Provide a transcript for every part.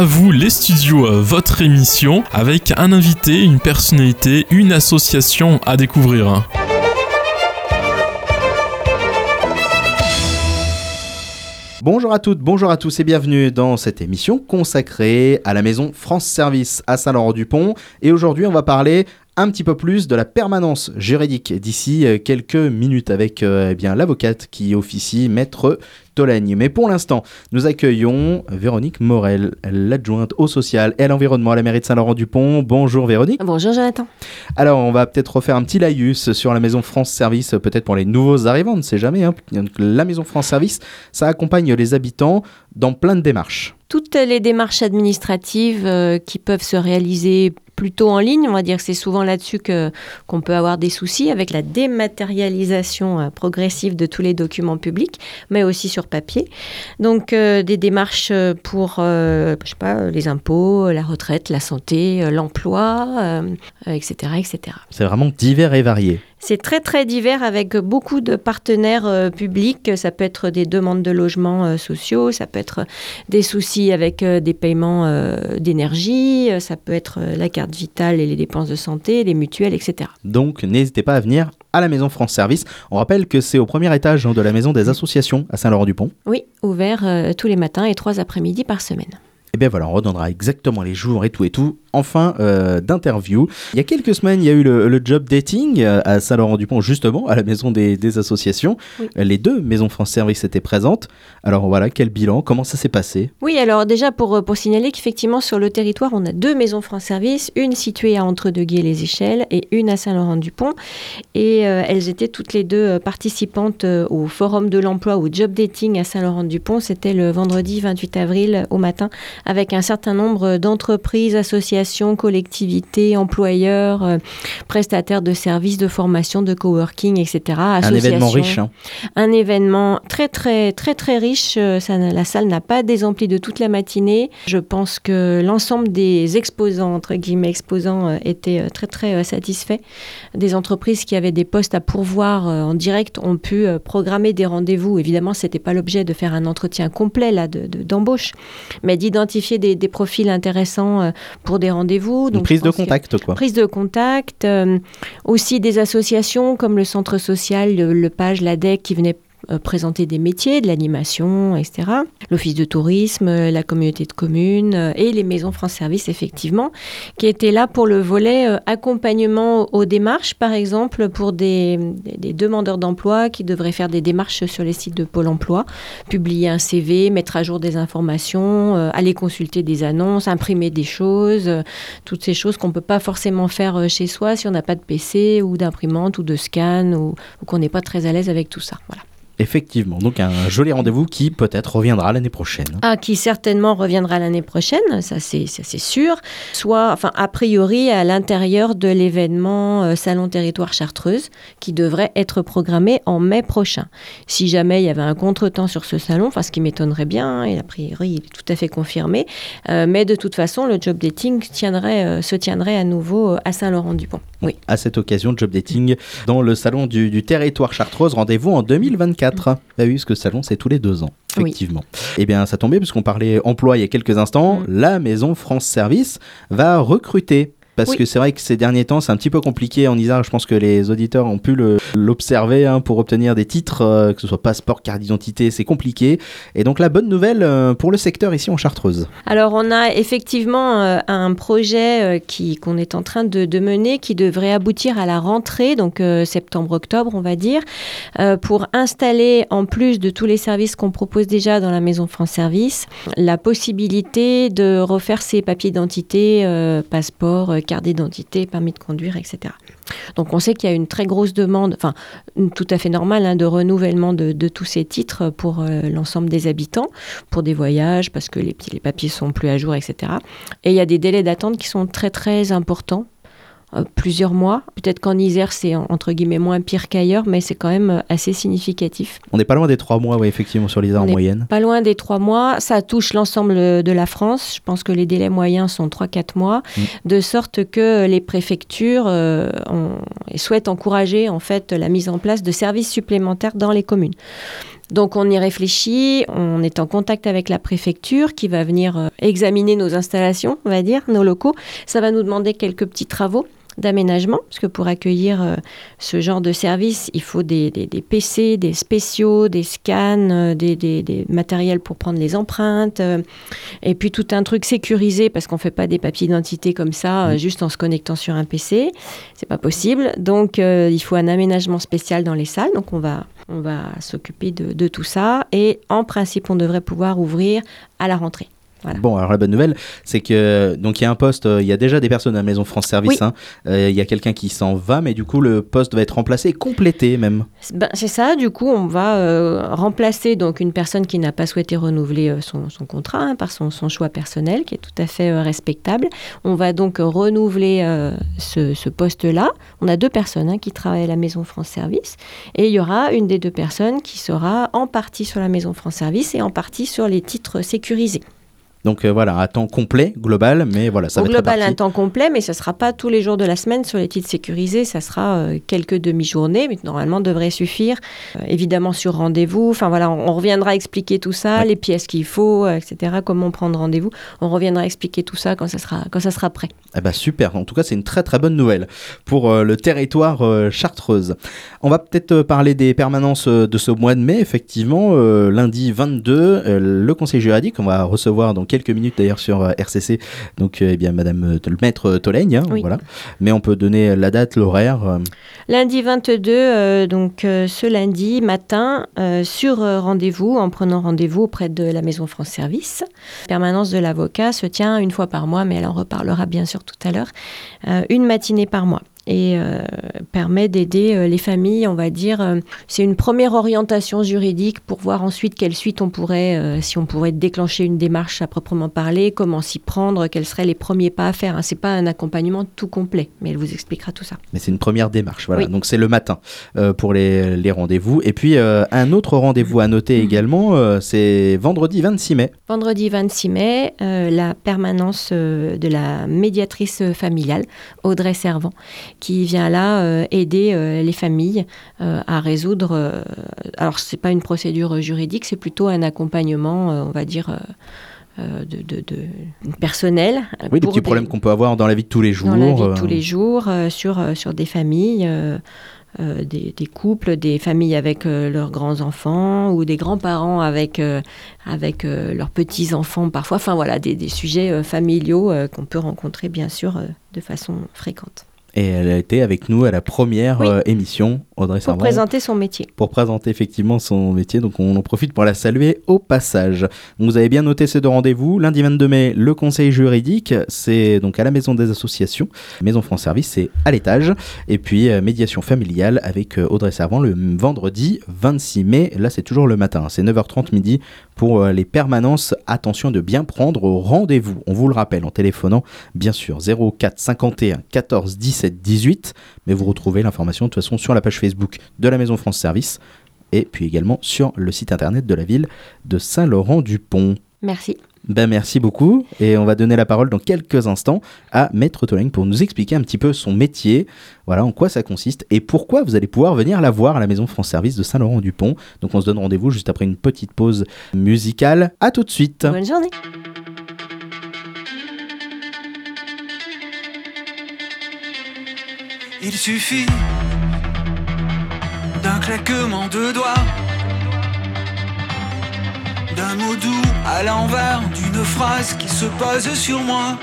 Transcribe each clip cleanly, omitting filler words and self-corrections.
À vous les studios, votre émission avec un invité, une personnalité, une association à découvrir. Bonjour à toutes, bonjour à tous et bienvenue dans cette émission consacrée à la maison France Service à Saint-Laurent-du-Pont. Et aujourd'hui, on va parler un petit peu plus de la permanence juridique d'ici quelques minutes avec l'avocate qui officie, Maître Tolègne. Mais pour l'instant, nous accueillons Véronique Morel, l'adjointe au social et à l'environnement à la mairie de Saint-Laurent-du-Pont. Bonjour Véronique. Bonjour Jonathan. Alors, on va peut-être refaire un petit laïus sur la maison France Service, peut-être pour les nouveaux arrivants, on ne sait jamais. Donc, la maison France Service, ça accompagne les habitants dans plein de démarches. Toutes les démarches administratives qui peuvent se réaliser plutôt en ligne, on va dire que c'est souvent là-dessus qu'on peut avoir des soucis avec la dématérialisation progressive de tous les documents publics, mais aussi sur papier. Donc des démarches pour les impôts, la retraite, la santé, l'emploi, etc., etc. C'est vraiment divers et varié. C'est très très divers avec beaucoup de partenaires publics. Ça peut être des demandes de logements sociaux, ça peut être des soucis avec des paiements d'énergie, ça peut être la carte vitale et les dépenses de santé, les mutuelles, etc. Donc n'hésitez pas à venir à la maison France Service. On rappelle que c'est au premier étage de la maison des associations à Saint-Laurent-du-Pont. Oui, ouvert tous les matins et 3 après-midi par semaine. Et bien voilà, on redonnera exactement les jours et tout en fin d'interview. Il y a quelques semaines, il y a eu le job dating à Saint-Laurent-du-Pont, justement, à la maison des associations. Oui. Les deux maisons France Service étaient présentes. Alors voilà, quel bilan? Comment ça s'est passé? Oui, alors déjà pour signaler qu'effectivement sur le territoire, on a 2 maisons France Service, une située à Entre-deux-Guiers-les-Échelles et une à Saint-Laurent-du-Pont. Et elles étaient toutes les deux participantes au Forum de l'emploi, au job dating à Saint-Laurent-du-Pont. C'était le vendredi 28 avril au matin, avec un certain nombre d'entreprises, associations, collectivités, employeurs, prestataires de services, de formation, de coworking, etc. Un événement riche. Un événement très, très, très, très riche. La salle n'a pas désempli de toute la matinée. Je pense que l'ensemble des exposants, entre guillemets exposants, étaient très, très satisfaits. Des entreprises qui avaient des postes à pourvoir en direct ont pu programmer des rendez-vous. Évidemment, ce n'était pas l'objet de faire un entretien complet là, d'embauche, mais d'identifier des profils intéressants pour des rendez-vous. Donc, prise de contact, quoi. Prise de contact. Aussi des associations comme le Centre social, le PAGE, l'ADEC qui venaient présenter des métiers, de l'animation, etc. L'Office de tourisme, la communauté de communes et les maisons France Service, effectivement, qui étaient là pour le volet accompagnement aux démarches, par exemple, pour des demandeurs d'emploi qui devraient faire des démarches sur les sites de Pôle emploi, publier un CV, mettre à jour des informations, aller consulter des annonces, imprimer des choses, toutes ces choses qu'on ne peut pas forcément faire chez soi si on n'a pas de PC ou d'imprimante ou de scan ou qu'on n'est pas très à l'aise avec tout ça. Voilà. Effectivement, donc un joli rendez-vous qui peut-être reviendra l'année prochaine. Ah, qui certainement reviendra l'année prochaine, ça c'est sûr. Soit, a priori, à l'intérieur de l'événement Salon Territoire Chartreuse, qui devrait être programmé en mai prochain. Si jamais il y avait un contretemps sur ce salon, ce qui m'étonnerait bien, et a priori il est tout à fait confirmé, mais de toute façon, le job dating se tiendrait à nouveau à Saint-Laurent-du-Pont. Oui. À cette occasion, job dating dans le Salon du Territoire Chartreuse, rendez-vous en 2024. Ah oui, parce que le salon, c'est tous les 2 ans, effectivement. Oui. Eh bien, ça tombait, puisqu'on parlait emploi il y a quelques instants, la maison France Service va recruter. Parce que c'est vrai que ces derniers temps, c'est un petit peu compliqué en Isère. Je pense que les auditeurs ont pu l'observer pour obtenir des titres, que ce soit passeport, carte d'identité, c'est compliqué. Et donc la bonne nouvelle pour le secteur ici en Chartreuse. Alors on a effectivement un projet qu'on est en train de mener qui devrait aboutir à la rentrée, donc septembre-octobre on va dire, pour installer en plus de tous les services qu'on propose déjà dans la maison France Service, la possibilité de refaire ses papiers d'identité, passeport, carte d'identité, permis de conduire, etc. Donc on sait qu'il y a une très grosse demande, tout à fait normale, de renouvellement de tous ces titres pour l'ensemble des habitants, pour des voyages, parce que les papiers sont plus à jour, etc. Et il y a des délais d'attente qui sont très très importants. Plusieurs mois. Peut-être qu'en Isère, c'est entre guillemets moins pire qu'ailleurs, mais c'est quand même assez significatif. On n'est pas loin des 3 mois, oui, effectivement, sur l'Isère en moyenne. Pas loin des 3 mois. Ça touche l'ensemble de la France. Je pense que les délais moyens sont 3-4 mois, de sorte que les préfectures souhaitent encourager en fait la mise en place de services supplémentaires dans les communes. Donc on y réfléchit, on est en contact avec la préfecture qui va venir examiner nos installations, on va dire, nos locaux. Ça va nous demander quelques petits travaux d'aménagement, parce que pour accueillir ce genre de service, il faut des PC, des spéciaux, des scans, des matériels pour prendre les empreintes, et puis tout un truc sécurisé, parce qu'on ne fait pas des papiers d'identité comme ça, juste en se connectant sur un PC. C'est pas possible. Donc, il faut un aménagement spécial dans les salles. Donc, on va s'occuper de tout ça. Et en principe, on devrait pouvoir ouvrir à la rentrée. Voilà. Bon, alors la bonne nouvelle, c'est que donc il y a un poste, il y a déjà des personnes à la Maison France Service, oui. Il y a quelqu'un qui s'en va, mais du coup le poste va être remplacé et complété même. C'est ça, du coup on va remplacer donc une personne qui n'a pas souhaité renouveler son contrat par son choix personnel, qui est tout à fait respectable. On va donc renouveler ce poste-là. On a 2 personnes qui travaillent à la Maison France Service, et il y aura une des 2 personnes qui sera en partie sur la Maison France Service et en partie sur les titres sécurisés. Donc voilà, à temps complet, global, mais voilà, ça va être réparti. Au global, un temps complet, mais ce ne sera pas tous les jours de la semaine sur les titres sécurisés, ça sera quelques demi-journées, mais normalement devrait suffire. Évidemment sur rendez-vous, enfin voilà, on reviendra expliquer tout ça, les pièces qu'il faut, etc., comment prendre rendez-vous. On reviendra expliquer tout ça quand ça sera prêt. Eh ben super, en tout cas c'est une très très bonne nouvelle pour le territoire chartreuse. On va peut-être parler des permanences de ce mois de mai, effectivement, lundi 22, le conseil juridique, on va recevoir dans quelques minutes d'ailleurs sur RCC, donc eh bien madame le maître Tolègne, oui. Voilà. Mais on peut donner la date, l'horaire. Lundi 22, donc ce lundi matin, sur rendez-vous, en prenant rendez-vous auprès de la Maison France Service. La permanence de l'avocat se tient une fois par mois, mais elle en reparlera bien sûr tout à l'heure, une matinée par mois. Et permet d'aider les familles, on va dire. C'est une première orientation juridique pour voir ensuite quelle suite on pourrait, si on pourrait déclencher une démarche à proprement parler, comment s'y prendre, quels seraient les premiers pas à faire. C'est pas un accompagnement tout complet, mais elle vous expliquera tout ça. Mais c'est une première démarche, voilà. Oui. Donc c'est le matin pour les rendez-vous. Et puis un autre rendez-vous à noter également, c'est vendredi 26 mai. Vendredi 26 mai, la permanence de la médiatrice familiale, Audrey Servant, qui vient là aider les familles à résoudre... alors, ce n'est pas une procédure juridique, c'est plutôt un accompagnement, on va dire... personnel. Oui, des petits problèmes qu'on peut avoir dans la vie de tous les jours. Dans la vie de tous les jours, sur des familles... des couples, des familles avec leurs grands-enfants ou des grands-parents avec leurs petits-enfants parfois. Enfin voilà, des sujets familiaux qu'on peut rencontrer bien sûr de façon fréquente. Et elle a été avec nous à la première émission, Audrey Servant. Pour présenter son métier. Pour présenter effectivement son métier, donc on en profite pour la saluer au passage. Vous avez bien noté ces 2 rendez-vous. Lundi 22 mai, le conseil juridique, c'est donc à la Maison des Associations. Maison France Service, c'est à l'étage. Et puis médiation familiale avec Audrey Servant le vendredi 26 mai. Là, c'est toujours le matin. C'est 9h30 midi pour les permanences. Attention de bien prendre rendez-vous. On vous le rappelle en téléphonant, bien sûr, 04 51 14 17 18, mais vous retrouvez l'information de toute façon sur la page Facebook de la Maison France Service et puis également sur le site internet de la ville de Saint-Laurent-du-Pont. Merci. Merci beaucoup et on va donner la parole dans quelques instants à Maître Tolègne pour nous expliquer un petit peu son métier, voilà en quoi ça consiste et pourquoi vous allez pouvoir venir la voir à la Maison France Service de Saint-Laurent-du-Pont. Donc on se donne rendez-vous juste après une petite pause musicale. À tout de suite. Bonne journée. Il suffit d'un claquement de doigts, d'un mot doux à l'envers, d'une phrase qui se pose sur moi,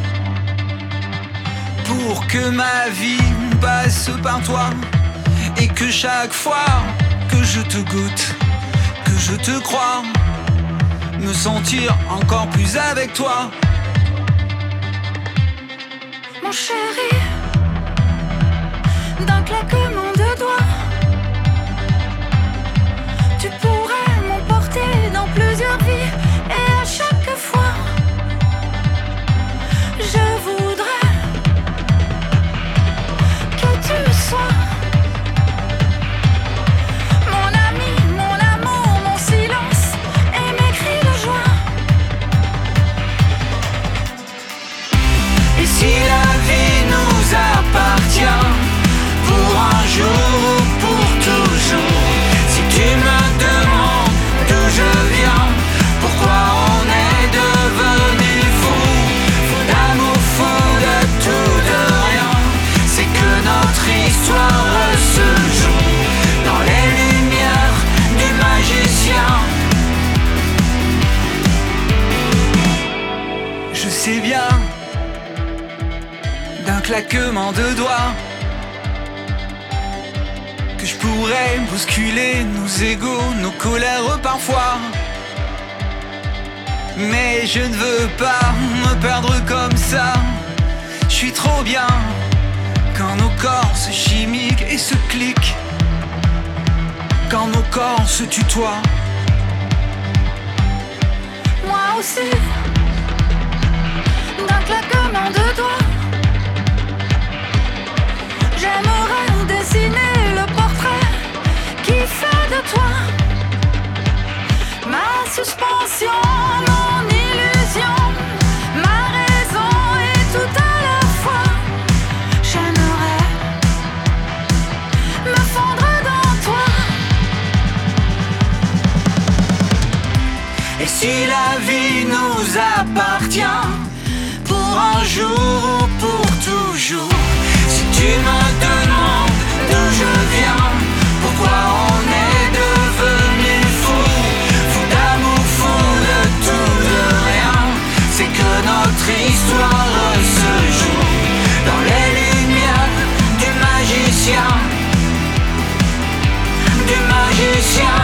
pour que ma vie passe par toi, et que chaque fois que je te goûte, que je te crois, me sentir encore plus avec toi. Mon chéri, d'un claquement de doigts, tu pourrais m'emporter dans plusieurs vies. Et à chaque fois, je voudrais que tu sois mon ami, mon amour, mon silence et mes cris de joie. Et si la vie nous appartient, pour un jour ou pour toujours, si tu me demandes sais bien, d'un claquement de doigts, que je pourrais bousculer nos égos, nos colères parfois. Mais je ne veux pas me perdre comme ça. Je suis trop bien quand nos corps se chimiquent et se cliquent, quand nos corps se tutoient. Moi aussi, d'un claquement de doigts, j'aimerais dessiner le portrait qui fait de toi ma suspension, mon illusion, ma raison et tout à la fois. J'aimerais me fondre dans toi. Et si la vie nous appartient, pour un jour ou pour toujours, si tu me demandes d'où je viens, pourquoi on est devenu fou, fou d'amour, fou de tout, de rien, c'est que notre histoire se joue dans les lumières du magicien, du magicien.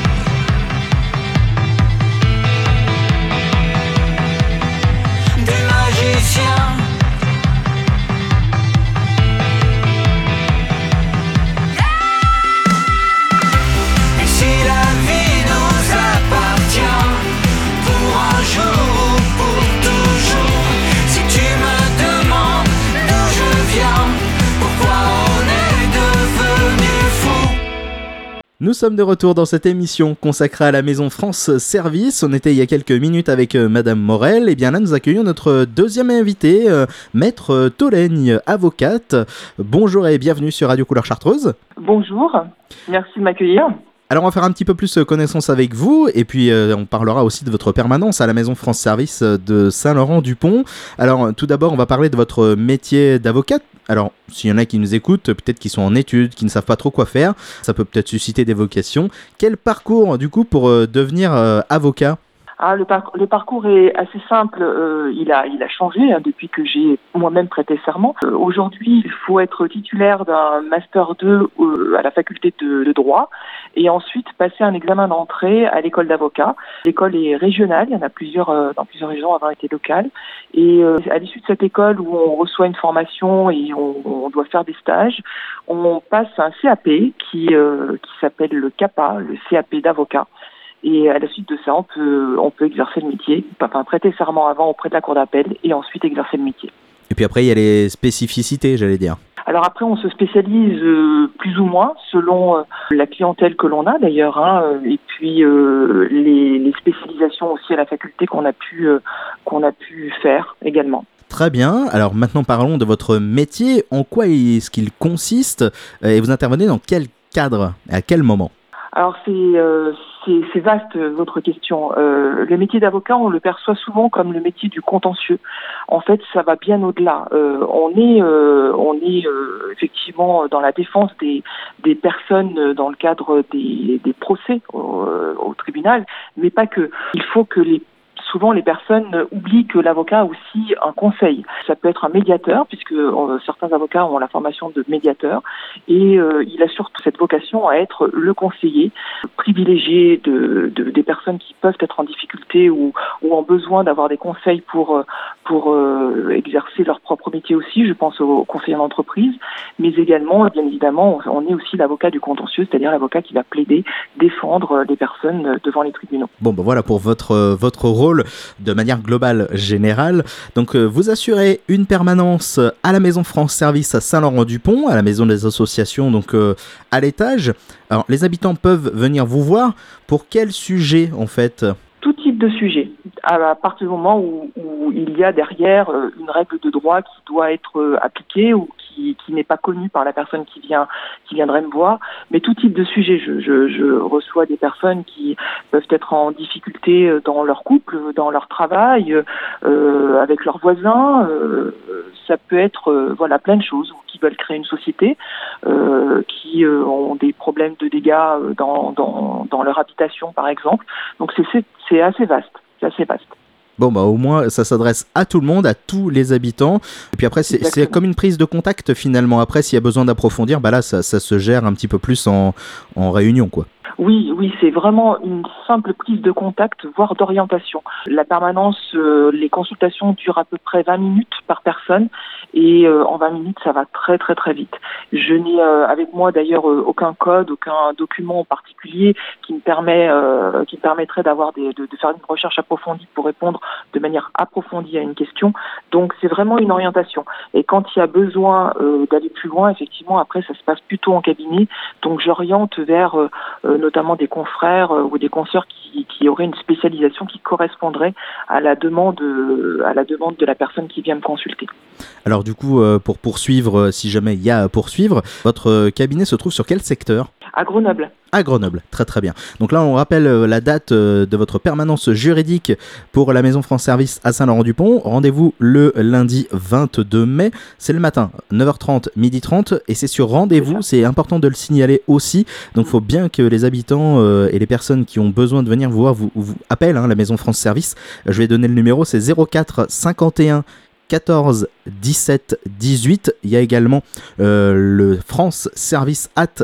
Et si la vie nous appartient, pour un jour ou pour toujours, si tu me demandes d'où je viens, pourquoi on est devenu fou. Nous sommes de retour dans cette émission consacrée à la Maison France Service. On était il y a quelques minutes avec Madame Morel. Et bien là, nous accueillons notre deuxième invitée, Maître Tolègne, avocate. Bonjour et bienvenue sur Radio Couleur Chartreuse. Bonjour, merci de m'accueillir. Alors on va faire un petit peu plus connaissance avec vous et puis on parlera aussi de votre permanence à la Maison France Service de Saint-Laurent-du-Pont. Alors tout d'abord on va parler de votre métier d'avocate. Alors s'il y en a qui nous écoutent, peut-être qui sont en études, qui ne savent pas trop quoi faire, ça peut peut-être susciter des vocations. Quel parcours du coup pour devenir avocat ? Le parcours est assez simple, il a changé depuis que j'ai moi-même prêté serment. Aujourd'hui, il faut être titulaire d'un Master 2 à la faculté de droit et ensuite passer un examen d'entrée à l'école d'avocat. L'école est régionale, il y en a plusieurs dans plusieurs régions avant été locale. Et à l'issue de cette école où on reçoit une formation et on doit faire des stages, on passe un CAP qui s'appelle le CAPA, le CAP d'avocat. Et à la suite de ça, on peut exercer le métier, enfin prêter serment avant auprès de la cour d'appel et ensuite exercer le métier. Et puis après, il y a les spécificités, j'allais dire. Alors après, on se spécialise plus ou moins selon la clientèle que l'on a d'ailleurs, et puis les spécialisations aussi à la faculté qu'on a pu faire également. Très bien, alors maintenant parlons de votre métier. En quoi est-ce qu'il consiste et vous intervenez dans quel cadre et à quel moment ? Alors c'est vaste votre question. Le métier d'avocat, on le perçoit souvent comme le métier du contentieux. En fait, ça va bien au-delà. On est effectivement dans la défense des personnes dans le cadre des procès au tribunal, mais pas que. Il faut que souvent les personnes oublient que l'avocat a aussi un conseil. Ça peut être un médiateur, puisque certains avocats ont la formation de médiateur, et il a surtout cette vocation à être le conseiller privilégié des personnes qui peuvent être en difficulté ou ont besoin d'avoir des conseils pour exercer leur propre métier aussi. Je pense aux conseillers d'entreprise, mais également, bien évidemment, on est aussi l'avocat du contentieux, c'est-à-dire l'avocat qui va plaider, défendre les personnes devant les tribunaux. Bon, ben voilà pour votre rôle de manière globale, générale. Donc vous assurez une permanence à la Maison France Service à Saint-Laurent-du-Pont, à la Maison des Associations, donc à l'étage. Alors les habitants peuvent venir vous voir pour quel sujet en fait ? Tout type de sujet, à partir du moment où il y a derrière une règle de droit qui doit être appliquée ou qui n'est pas connue par la personne qui viendrait me voir, mais tout type de sujet. Je reçois des personnes qui peuvent être en difficulté dans leur couple, dans leur travail, avec leurs voisins. Ça peut être plein de choses, ou qui veulent créer une société, qui ont des problèmes de dégâts dans leur habitation par exemple. Donc c'est assez vaste. C'est assez vaste. Bon, bah au moins, ça s'adresse à tout le monde, à tous les habitants. Et puis après, c'est comme une prise de contact finalement. Après, s'il y a besoin d'approfondir, bah là, ça se gère un petit peu plus en réunion, quoi. Oui, c'est vraiment une simple prise de contact, voire d'orientation. La permanence, les consultations durent à peu près 20 minutes par personne et en 20 minutes, ça va très très très vite. Je n'ai avec moi d'ailleurs aucun code, aucun document en particulier qui me permettrait d'avoir de faire une recherche approfondie pour répondre de manière approfondie à une question. Donc c'est vraiment une orientation. Et quand il y a besoin d'aller plus loin, effectivement, après ça se passe plutôt en cabinet. Donc j'oriente vers notamment des confrères ou des consoeurs qui auraient une spécialisation qui correspondrait à la demande de la personne qui vient me consulter. Alors du coup, pour poursuivre, si jamais il y a à poursuivre, votre cabinet se trouve sur quel secteur ? À Grenoble. À Grenoble, très très bien. Donc là, on rappelle la date de votre permanence juridique pour la Maison France Service à Saint-Laurent-du-Pont. Rendez-vous le lundi 22 mai. C'est le matin, 9h30, 12h30. Et c'est sur rendez-vous, c'est important de le signaler aussi. Donc il faut bien que les habitants et les personnes qui ont besoin de venir vous voir vous appellent la Maison France Service. Je vais donner le numéro, c'est 04 51 14 17 18. Il y a également le France Service at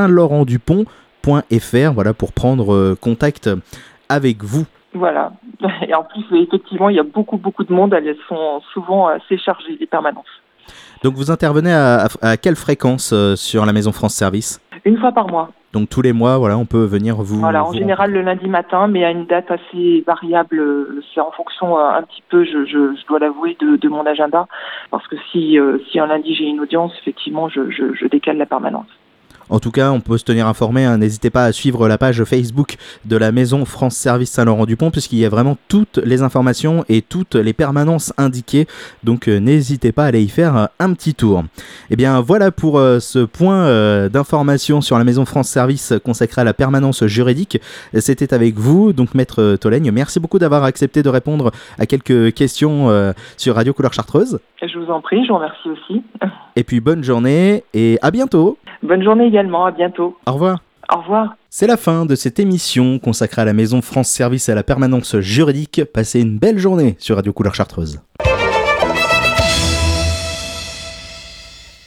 Saint-Laurent-du-Pont.fr, voilà, pour prendre contact avec vous. Voilà. Et en plus, effectivement, il y a beaucoup de monde. Elles sont souvent assez chargées, les permanences. Donc vous intervenez à quelle fréquence sur la Maison France Service ? Une fois par mois. Donc tous les mois, voilà, on peut venir vous... Voilà, en général le lundi matin, mais à une date assez variable. C'est en fonction un petit peu, je dois l'avouer, de mon agenda. Parce que si un lundi j'ai une audience, effectivement, je décale la permanence. En tout cas, on peut se tenir informé, n'hésitez pas à suivre la page Facebook de la Maison France Service Saint-Laurent-du-Pont, puisqu'il y a vraiment toutes les informations et toutes les permanences indiquées, donc n'hésitez pas à aller y faire un petit tour. Et bien voilà pour ce point d'information sur la Maison France Service consacrée à la permanence juridique. C'était avec vous, donc Maître Tolègne, merci beaucoup d'avoir accepté de répondre à quelques questions sur Radio Couleur Chartreuse. Je vous en prie, je vous remercie aussi. Et puis bonne journée et à bientôt. Bonne journée également, à bientôt. Au revoir. Au revoir. C'est la fin de cette émission consacrée à la Maison France Service et à la permanence juridique. Passez une belle journée sur Radio Couleur Chartreuse.